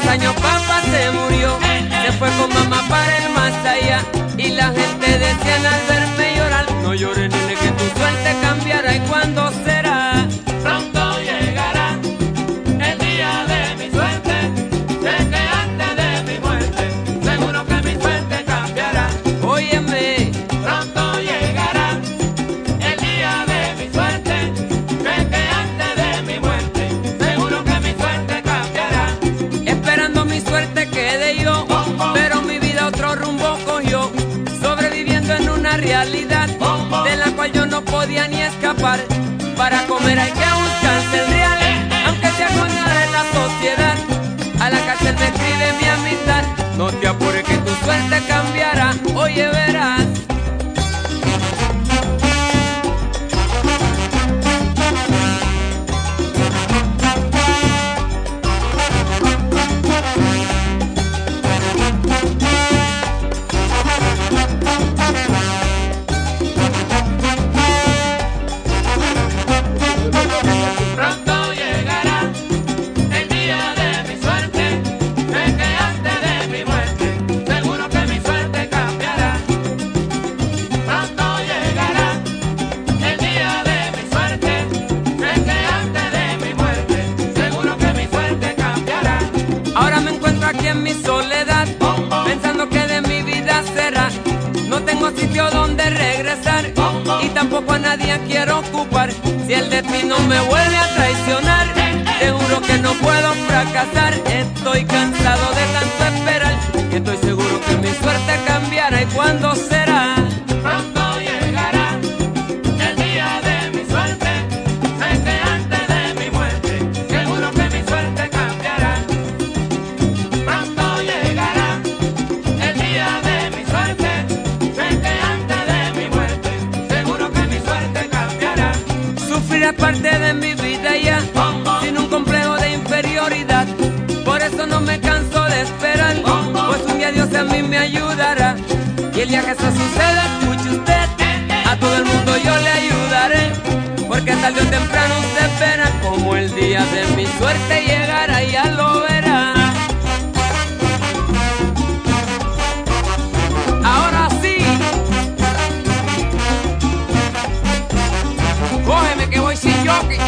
años papá se murió, se fue con mamá para el más allá. Y la gente decía al verme llorar: no llores, nene, que tu suerte cambiará. ¿Y cuándo será? Pronto llegará el día de mi suerte. Sé que antes de mi muerte, seguro que mi suerte cambiará. Óyeme, Pronto llegará el día de mi suerte. Sé que antes de mi muerte, seguro que mi suerte cambiará. esperando mi suerte quedé yo, pero mi vida otro rumbo cogió, sobreviviendo en una realidad de la cual yo no podía ni escapar. Para comer hay que buscarse el real, aunque sea coñar en la sociedad. A la cárcel me escribe mi amistad: no te apures que tu suerte cambiará. Oye, verás. Pronto llegará el día de mi suerte. Sé que antes de mi muerte, seguro que mi suerte cambiará. Pronto llegará el día de mi suerte. Sé que antes de mi muerte, seguro que mi suerte cambiará. Ahora me encuentro aquí en mi soledad, pensando que de mi vida será. No tengo sitio donde regresar y tampoco a nadie quiero ocupar. Si el destino me vuelve a traicionar, te juro que no puedo fracasar. Estoy cansado de tanto esperar y estoy seguro que mi suerte cambiará. ¿Y cuándo será? Pronto llegará el día de mi suerte. Sé que antes de mi muerte, seguro que mi suerte cambiará. Pronto llegará el día de mi suerte. Sé que antes de mi muerte, seguro que mi suerte cambiará. Sufrir es parte de mi vida ya, sin un complejo de inferioridad. Por eso no me canso de esperar, pues un día Dios a mí me ayudará. Y el día que eso suceda, escuche usted, a todo el mundo yo le ayudaré, porque tarde o temprano se espera como el día de mi suerte llegará, y ya lo verá. Ahora sí, cógeme que voy sin jockey.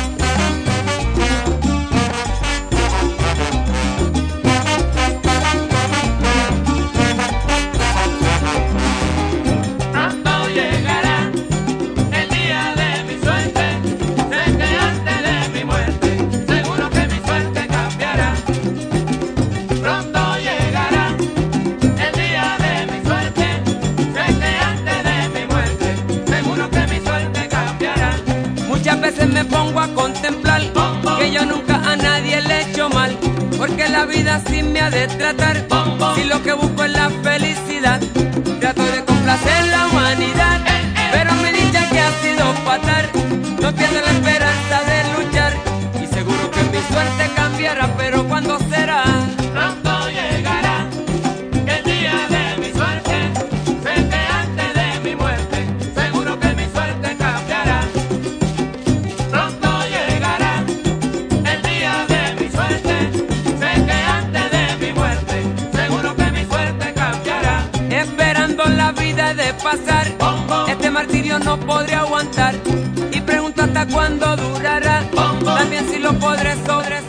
Pronto llegará el día de mi suerte. Sé que antes de mi muerte, seguro que mi suerte cambiará. Pronto llegará el día de mi suerte. Sé que antes de mi muerte, seguro que mi suerte cambiará. Muchas veces me pongo a contemplar que yo nunca a nadie le he hecho mal, porque la vida así me ha de tratar. Si lo que busco es la felicidad, trato de complacer la humanidad, pero me dicen que ha sido fatal. No pierdo la esperanza de luchar y seguro que mi suerte cambiará, pero ¿cuándo será? Pronto llegará el día de mi suerte. Sé que antes de mi muerte, seguro que mi suerte cambiará. Pronto llegará el día de mi suerte. Sé que antes de mi muerte, seguro que mi suerte cambiará. Esperando la vida de pasar, este martirio no podré aguantar, y pregunto hasta cuándo durará, también si lo podré sobre.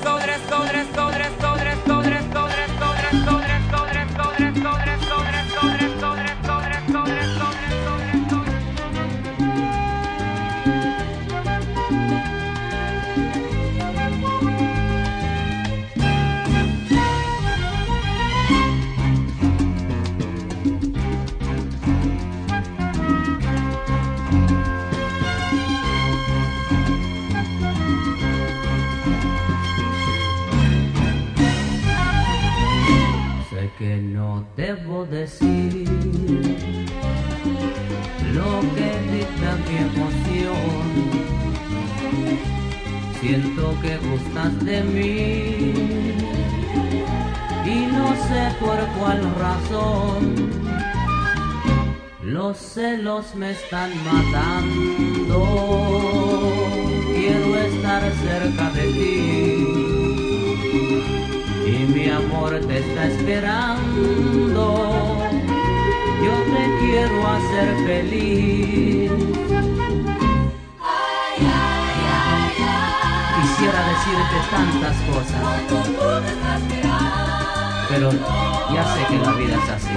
Sé que no debo decir lo que dicta mi emoción. Siento que gustas de mí y no sé por cuál razón. Los celos me están matando. Quiero estar cerca de ti y mi amor amor te está esperando. Yo te quiero hacer feliz. Quisiera decirte tantas cosas, pero ya sé que la vida es así.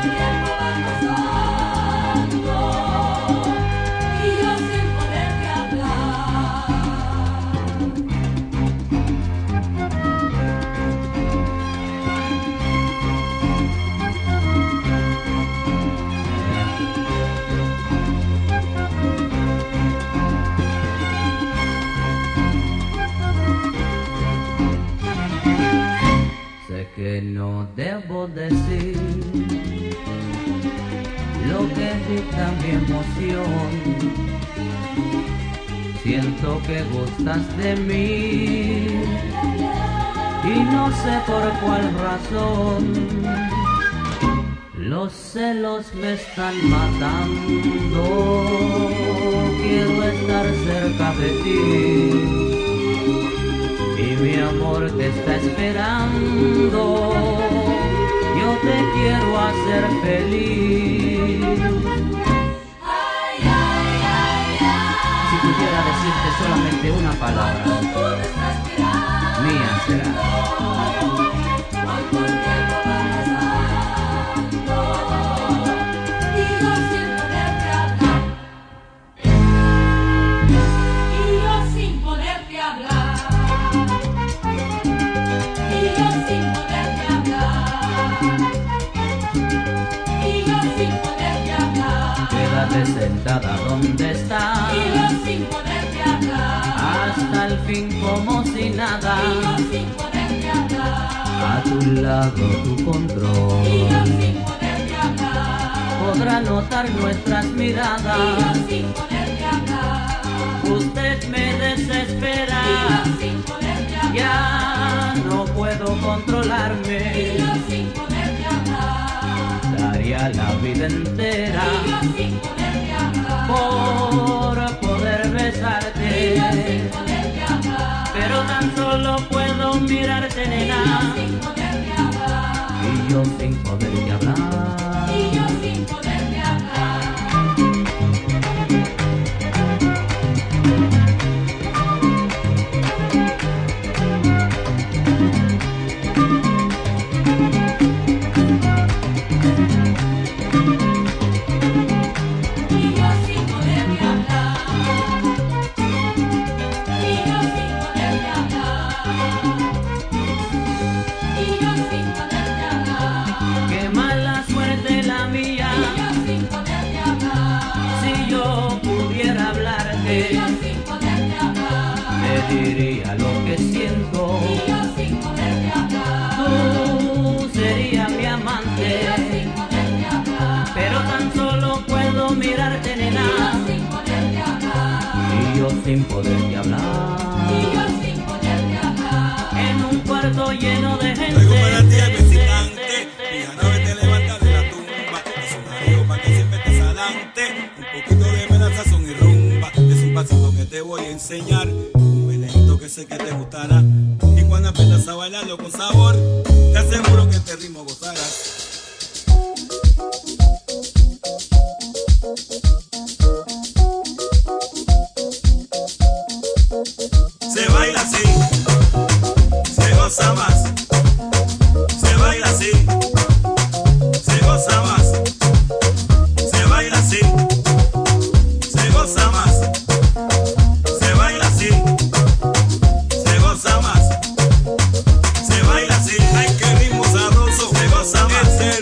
Que no debo decir lo que dicta mi emoción. Siento que gustas de mí y no sé por cuál razón. Los celos me están matando. Quiero estar cerca de ti y mi amor te está esperando. Yo te quiero hacer feliz. Si pudiera decirte solamente una palabra, mía será. Quédate sentada donde estás, y yo sin poderte hablar, hasta el fin como si nada, y yo sin poderte hablar, a tu lado tu control, y yo sin poderte hablar, podrá notar nuestras y miradas. yo sin poderte hablar, Usted me desespera, y yo sin poderte hablar, ya no puedo y controlarme. yo sin poderte hablar, Daría la vida entera y yo sin poderte hablar, por poder y besarte, yo sin poderte hablar, pero tan solo puedo mirarte, y nena, yo sin poderte hablar, y yo sin poderte hablar. y yo sin poderte hablar. Qué mala suerte la mía, si yo pudiera hablarte, te diría lo que siento. Tú serías mi amante, pero tan solo puedo mirarte, nena, y yo sin poderte hablar. En un cuarto lleno de gente. Traigo para ti al visitante, hija, no te levantas de la tumba. Es un marido para que siempre estés adelante. Un poquito de sazón y rumba. Es un pasito que te voy a enseñar. Un bailito que sé que te gustará. Y cuando aprendas a bailarlo con sabor, te aseguro que este ritmo gozarás. Se baila así, se goza más. Se baila así, se goza más. Se baila así, se goza más. Se baila así, se goza más. Se baila así, ay qué ritmo sabroso. Se goza más.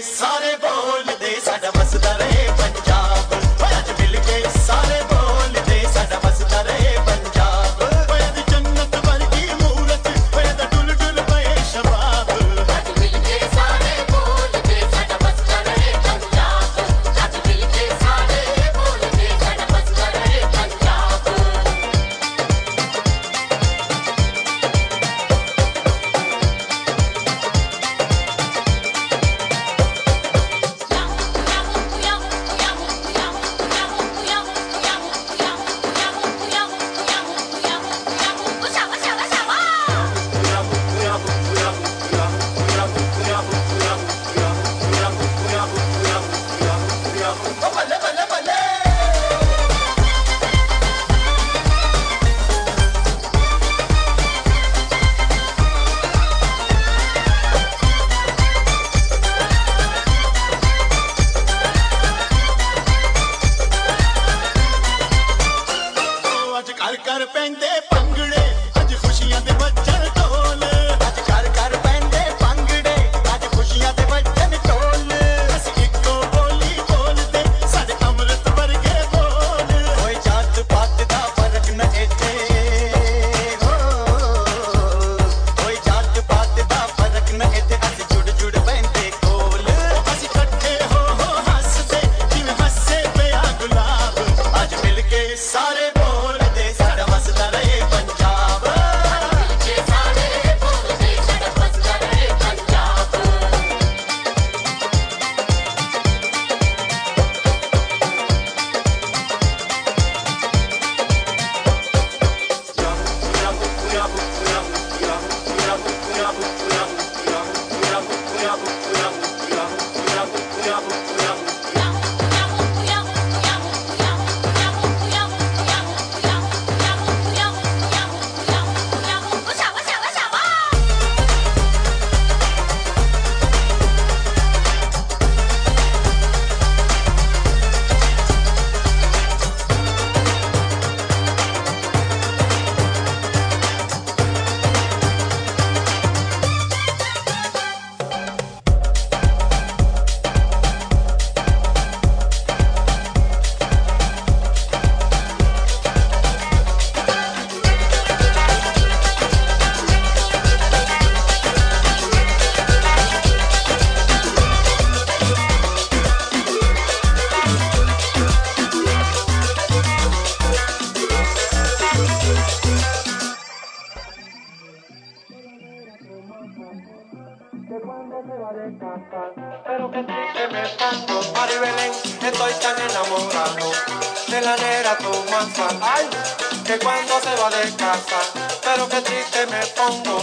सारे बोल दे साडा बसदा रहे पंजाब अज मिल के सारे बोल दे साडा बसदा रहे पंजाब ओए दी जन्नत वर्गी मूरत ओए दा डुल डुल पए शबाब अज मिल के सारे बोल दे साडा बसदा रहे पंजाब अज मिल के सारे बोल दे साडा बसदा रहे पंजाब कर पैंदे पंगड़े अज खुशियां दे वजन ढोल अज कर पैंदे पंगड़े अज खुशियां दे वजन ढोल अस इक्को बोली बोलदे साडे अमृत वर्गे बोल कोई जात पात दा फर्क न इत्थे हो कोई जात पात दा फर्क न इत्थे अस जुड़ जुड़ पैंदे कोल अस इकट्ठे हो हसदे जिवें हसे पिया गुलाब अज मिल के सारे बोल दे साडा बसदा रहे पंजाब के सारे बोल दे साडा बसदा रहे Punjab Pero que triste me pongo, Mari Belén, estoy tan enamorado de la negra Tomasa. Ay, que cuando se va de casa, pero que triste me pongo,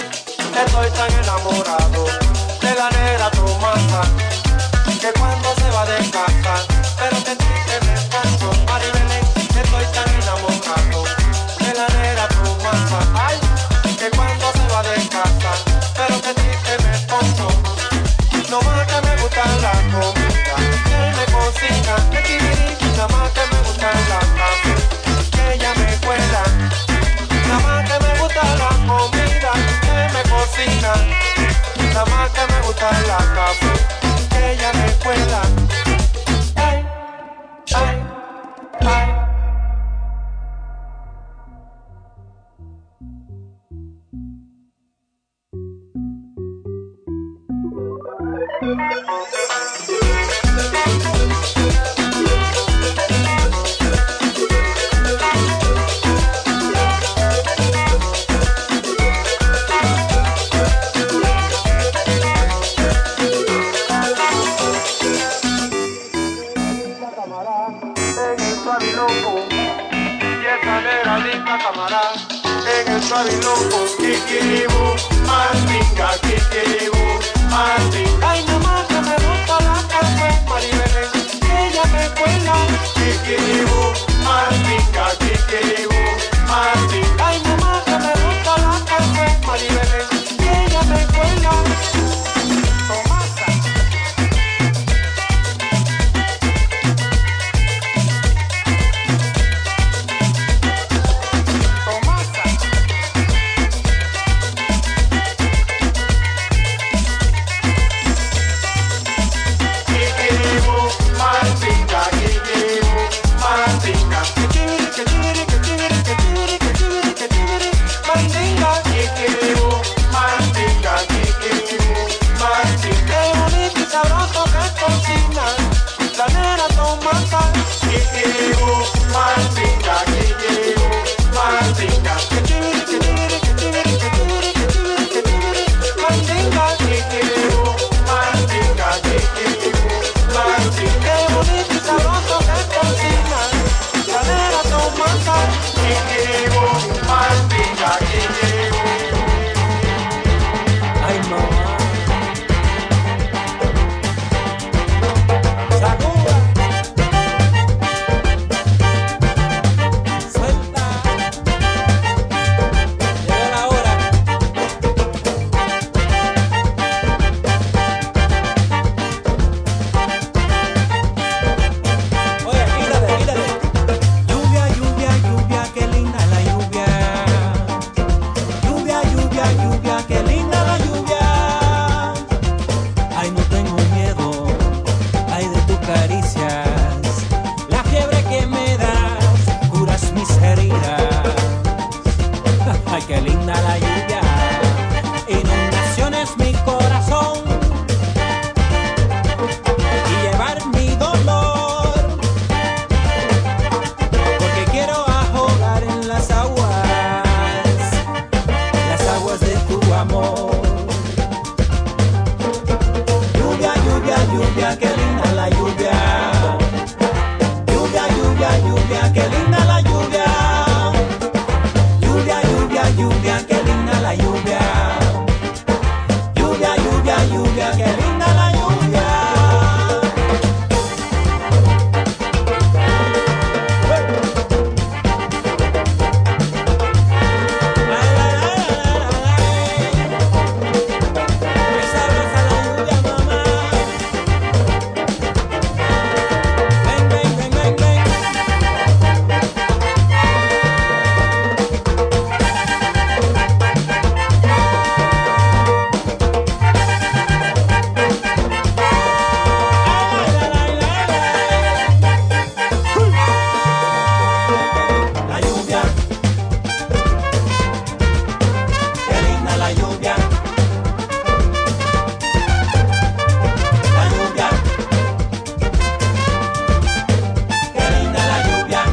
estoy tan enamorado de la negra Tomasa. Que cuando se va de casa, pero que triste me pongo, Mari Belén, estoy tan enamorado de la negra Tomasa. Ay, que cuando se va de casa, pero que triste me pongo. No más que me gusta la comida que él me cocina, que kibiriki, nada más que me gusta la café que ella me cuela. Nada más que me gusta la comida que me cocina, nada más que me gusta la café que ella me cuela. Ay, ay, ay. En el suavilongo, kikiribu, mandinga, kikiribu, mandinga. Ay, nomás que me gusta la café, Mari Belén, que ella me cuela. Kikiribu, mandinga, kikiribu, mandinga. Ay, nomás que me gusta la café, Mari Belén, que ella me cuela. Tomasa. qué linda la lluvia. Lluvia, lluvia, lluvia, qué linda la lluvia. Lluvia, lluvia, lluvia, qué linda la lluvia. Lluvia, lluvia, lluvia, qué linda la lluvia. Qué sabrosa la lluvia, mamá. Ven, ven, ven, ven, ven. La lluvia, qué linda la lluvia. La lluvia, qué linda la lluvia.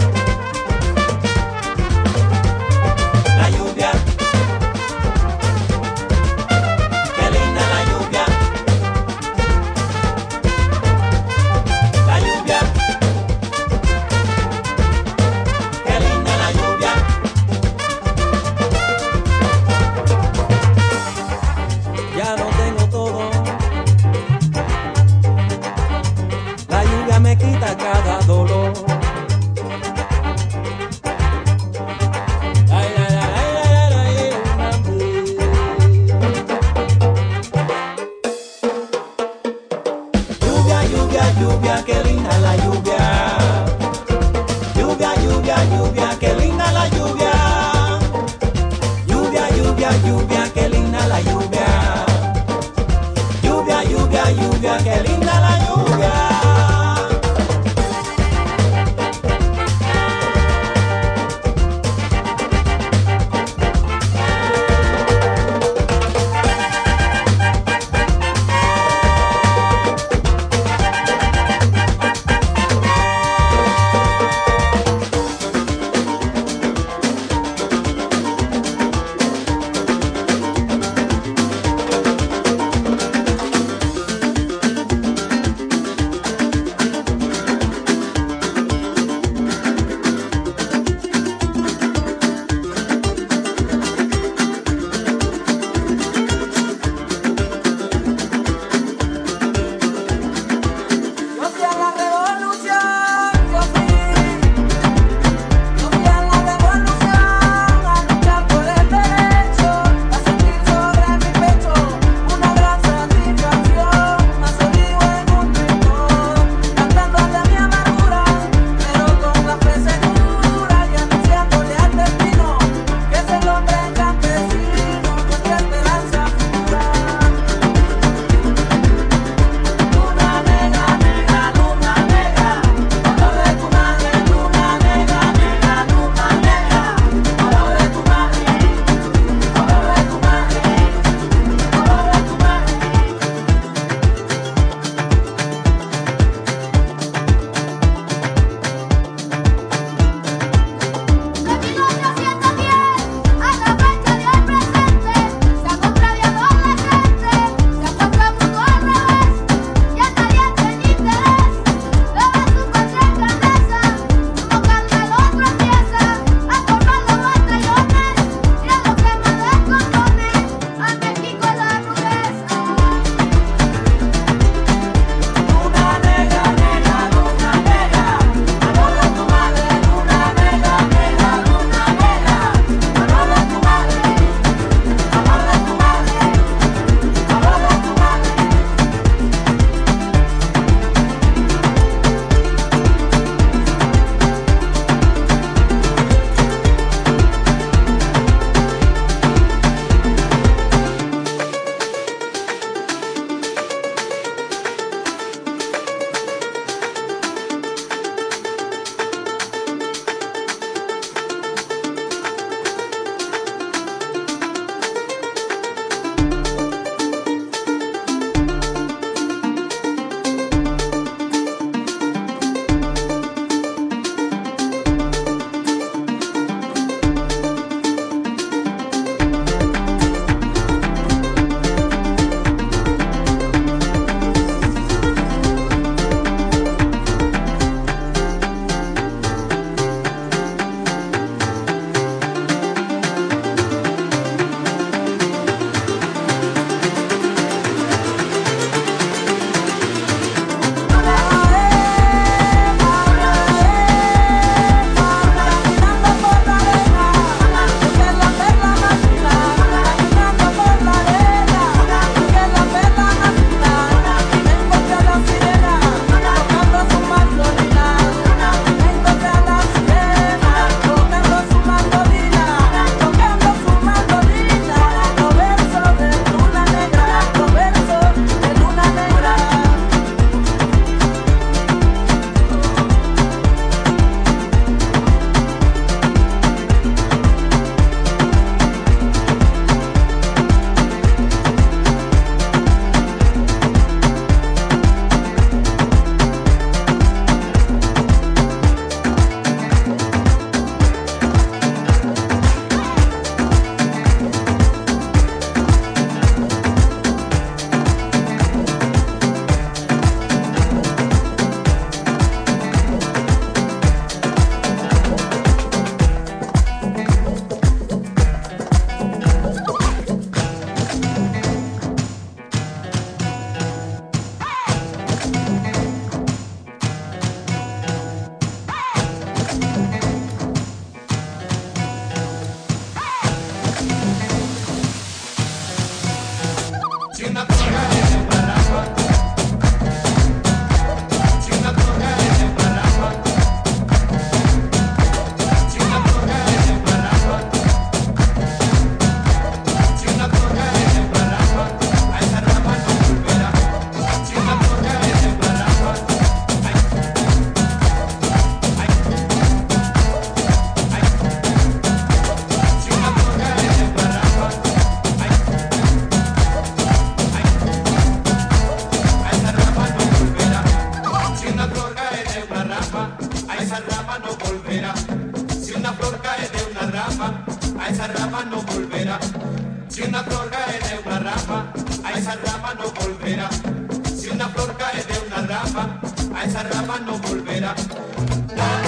La lluvia, qué linda la lluvia. La lluvia, qué linda la lluvia. Ya no tengo todo. La lluvia me quita cada dolor. Ay, ay, ay, ay, ay, ay, mami. Lluvia, lluvia, lluvia, qué linda la lluvia. Lluvia, lluvia, lluvia, qué linda la lluvia. Lluvia, lluvia, lluvia, qué linda la lluvia. Lluvia, lluvia, lluvia, qué linda la lluvia. una flor cae de una rama, a esa rama no volverá. Si una flor cae de una rama, a esa rama no volverá.